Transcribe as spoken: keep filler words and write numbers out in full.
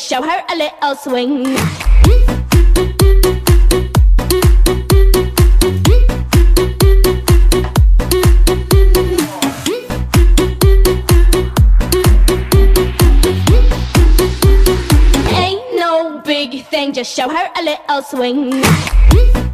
just show her a little swing. Ain't no big thing, just show her a little swing.